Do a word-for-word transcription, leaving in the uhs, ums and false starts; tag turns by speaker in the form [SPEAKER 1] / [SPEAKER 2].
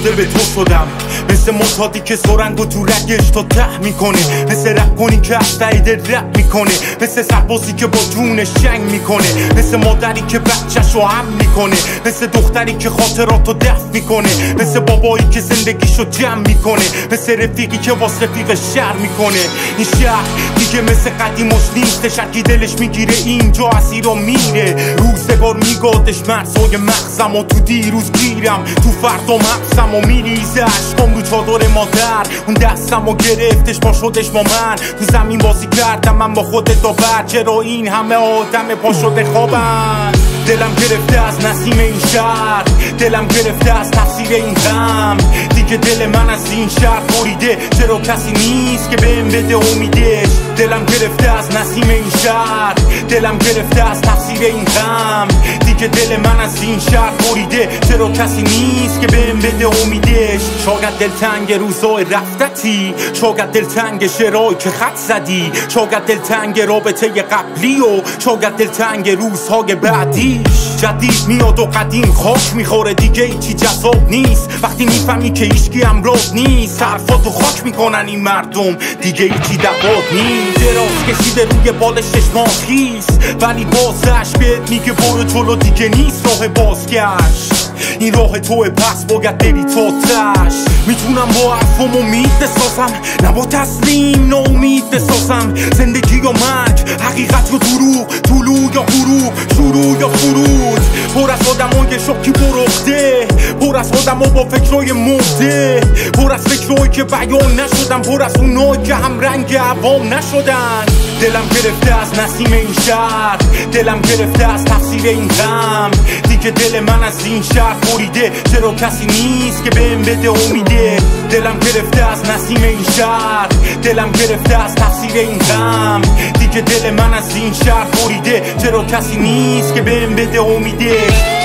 [SPEAKER 1] شده به تو شدم، مثل معتادی که سرنگو تو رگش تا ته میکنه، مثل رپ کنی که از تایید رپ میکنه، مثل سربازی که با جونش جنگ میکنه، مثل مادری که بچه‌شو هم میکنه، مثل دختری که خاطراتو دفن میکنه، مثل بابایی که زندگیشو جمع میکنه، مثل رفیقی که واسه رفیق شر میکنه. این شهر دیگه مثل قدیمش نیستش، هرکی دلش میگیره اینجا اسیر و میره. روزگار میگادش مرزهای مغزم و تو دیروز گیرم، تو فردا مغزم و میریزه عشقم رو چادر مادر. اون دستم و گرفتش با شدش با من، تو زمین بازی کردم من با خودت داور. چرا این همه آدم پا شده خوابن؟ دلم گرفته از نسیم این شهر، دلم گرفته از تفسیر این غم. دیگه دل من از این شهر بریده، چرا کسی نیست که بهم بده امیدش؟ دلم گرفته از نسیم این شهر، دلم گرفته از تفسیر این غم. دیگه دل من از این شهر بریده، چرا کسی نیست که بهم بده امیدش؟ شاید دلتنگ روزای رفتتی، شاید دلتنگ شعرهایی که خط زدی، شاید دلتنگ رابطه قبلی و شاید دلتنگ روزهای بعدی. جدید میاد و قدیم خاک میخوره، دیگه ایچی جذاب نیست وقتی میفهمی که هیچکی امراض نیست. حرفاتو خاک میکنن این مردم، دیگه ایچی دواد نیست. دراز کشیده روی بالش چشمات خیس، ولی بازش بهت میگه برو جلو، دیگه نیست راه بازگشت. این راه توه پس باید بری تا تش. میتونم با حرفم امید بسازم، نه با تسلیم ناامید بسازم. زندگی یا مرگ، حقیقت یا دروغ، طلوع یا غروب، شروع یا فرود. پر از آدمای شوکی برخته، پر از آدما با فکرای مرده، پر از فکرایی که بیان نشدن، پر از اونایی که هم رنگ عوام نشدن. دلم گرفته از نسیم این شهر، دلم گرفته از تفسیر این غم. دیگه دل من از این شهر بریده، چرا کسی نیست که بهم بده امیده؟ دلم گرفته از نسیم این شهر، دلم گرفته از تفسیر این غم. دیگه دل من از این شهر بریده، چرا کسی نیست که بهم بده امیده؟